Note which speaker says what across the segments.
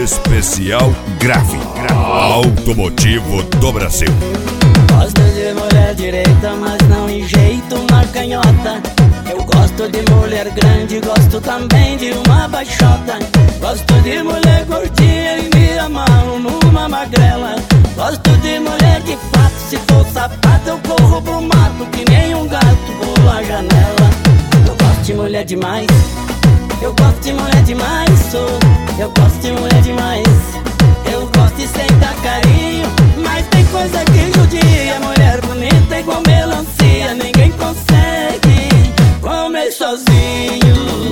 Speaker 1: Especial Grave Automotivo do Brasil.
Speaker 2: Gosto de mulher direita, mas não em jeito uma canhota. Eu gosto de mulher grande, gosto também de uma baixota. Gosto de mulher gordinha e me amarro numa magrela. Gosto de mulher de fato, se for sapato eu corro pro mato, que nem um gato pulo a janela. Eu gosto de mulher demais, eu gosto de mulher demais, eu gosto de mulher demais. Eu gosto de sentar carinho, mas tem coisa que judia. Mulher bonita igual melancia, ninguém consegue comer sozinho.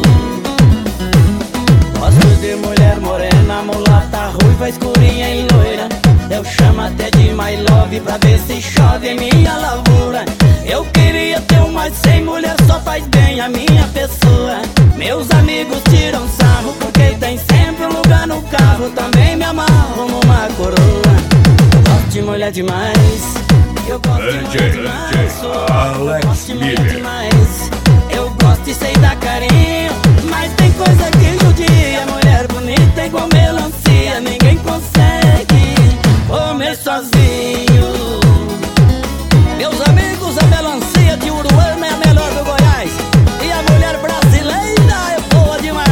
Speaker 2: Gosto de mulher morena, mulata, ruiva, escurinha e loira. Eu chamo até de my love pra ver se chove em minha lavoura. Eu queria ter umas 100 mulher, só faz bem a minha pessoa. Meus amigos tiram sarro porque tem sempre um lugar no carro. Também me amarro numa coroa. Eu gosto de mulher demais, eu gosto de mulher demais, eu gosto de mulher demais. Eu gosto de sei dar carinho, mas tem coisa que judia. Mulher bonita igual melancia, ninguém consegue comer sozinho. Meus amigos, a melancia de Uruana é a melhor do Goiás, e a mulher brasileira é boa demais.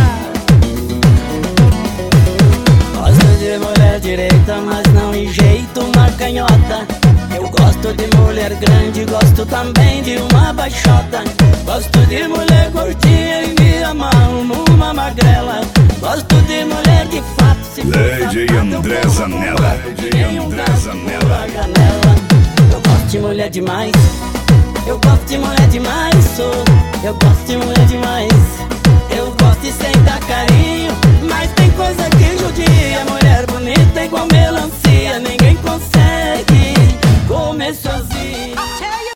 Speaker 2: Gosto de mulher direita, mas não em jeito uma canhota. Eu gosto de mulher grande, gosto também de uma baixota. Gosto de mulher gordinha e me amarro numa magrela. Gosto de mulher de fato, se for
Speaker 1: Lady André Zanella.
Speaker 2: nem um gato pula a janela. Eu gosto de mulher demais, eu gosto de mulher demais, eu gosto de mulher demais.